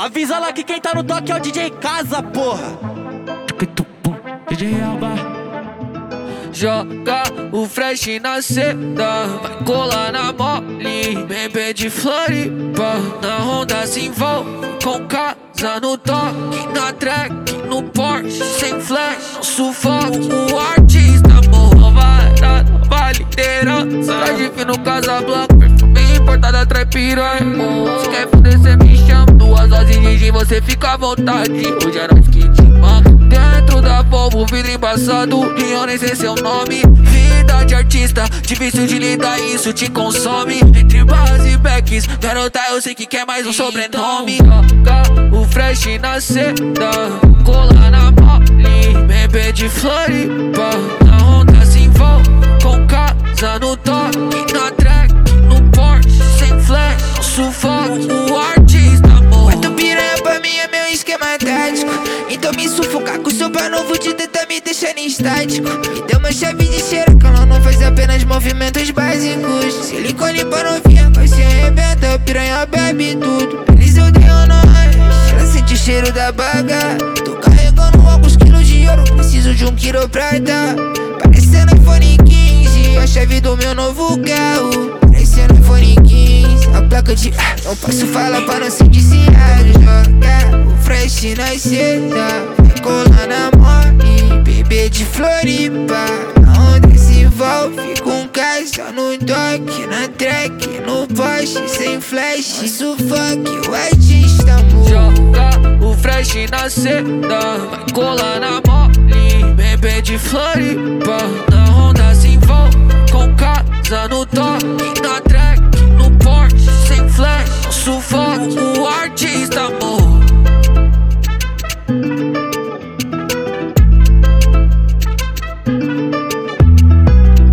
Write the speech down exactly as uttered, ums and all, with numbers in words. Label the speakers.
Speaker 1: Avisa lá que quem tá no toque é o D J Casa, porra.
Speaker 2: D J Alba.
Speaker 3: Joga o fresh na seda, vai colar na mole, bebê de Floripa. Na Honda se envolve com casa no toque, na track, no Porsche, sem flash, no sufoco. O artista morreu varado, nova liderança. Traje fino Casablanca, perfume importado atrai piranha. Se quer fuder cê me chama, duas horas de gin você fica à vontade. Hoje é nós que te manda. Dentro da Volvo, vidro embaçado, e eu nem sei seu nome. Vida de artista, difícil de lidar, isso te consome. Entre barras e backs, garota eu sei que quer mais um sobrenome. Joga o fresh na seda, colar na mole, bebê de Floripa. Na Honda se envolve com casa no toque, na track, no Porsche, sem flash, no sufoco. O artista morreu.
Speaker 4: Quanto piranha pra mim é meu esquema tático. Então me sufocar com sopa novo de tentar me deixar em estático. Me deu uma chave de cheiro que ela não faz apenas movimentos básicos. Silicone pra novinha, vai se arrebenta, piranha bebe tudo. Eles odeiam nós, ela sente o cheiro da baga. Tô carregando alguns quilos de ouro, preciso de um quiroprata. Parecendo iPhone quinze, a chave do meu novo carro. Parecendo iPhone quinze, a placa de ah, não posso falar pra não ser desviado. Joga o fresh na seda, vai colar na mole, bebê de Floripa. Na onda se envolve com casa no toque, na track, no Porsche, sem flash, sufoque, o artista morreu.
Speaker 3: Joga o fresh na seda, vai colar na mole, bebê de Floripa. Na Honda se envolve com casa no toque, na track, no Porsche, sem flash, no sufoco. O artista morreu.